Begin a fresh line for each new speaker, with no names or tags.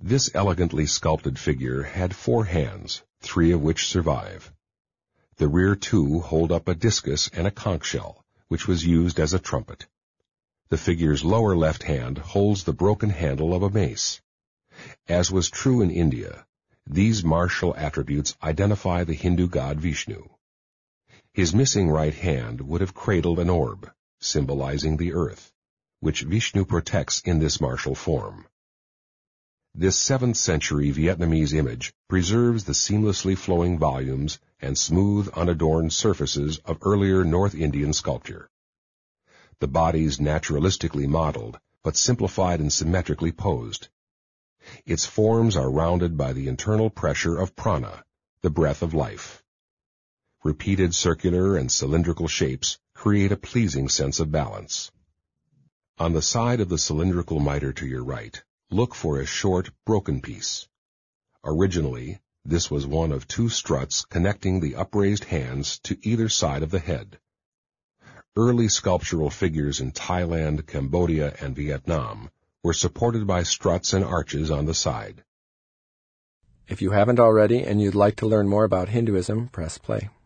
This elegantly sculpted figure had 4 hands, 3 of which survive. The rear 2 hold up a discus and a conch shell, which was used as a trumpet. The figure's lower left hand holds the broken handle of a mace. As was true in India, these martial attributes identify the Hindu god Vishnu. His missing right hand would have cradled an orb, symbolizing the earth, which Vishnu protects in this martial form. This 7th century Vietnamese image preserves the seamlessly flowing volumes and smooth, unadorned surfaces of earlier North Indian sculpture. The body's naturalistically modeled, but simplified and symmetrically posed. Its forms are rounded by the internal pressure of prana, the breath of life. Repeated circular and cylindrical shapes create a pleasing sense of balance. On the side of the cylindrical mitre to your right, look for a short, broken piece. Originally, this was one of 2 struts connecting the upraised hands to either side of the head. Early sculptural figures in Thailand, Cambodia, and Vietnam were supported by struts and arches on the side.
If you haven't already and you'd like to learn more about Hinduism, press play.